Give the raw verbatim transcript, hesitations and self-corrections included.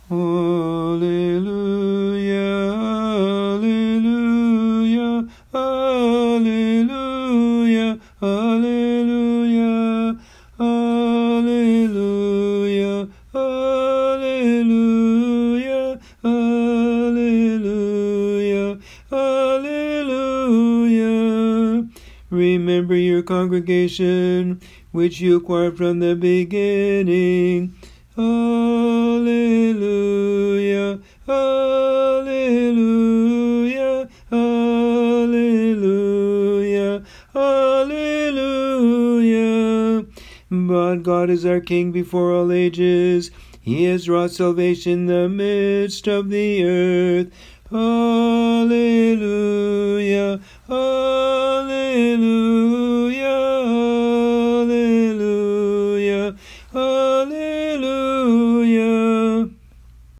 Alleluia, alleluia, alleluia, alleluia, alleluia, alleluia, alleluia, alleluia. Remember your congregation, which you acquired from the beginning. Alleluia, alleluia, alleluia, alleluia. But God is our King before all ages. He has wrought salvation in the midst of the earth. Alleluia, alleluia,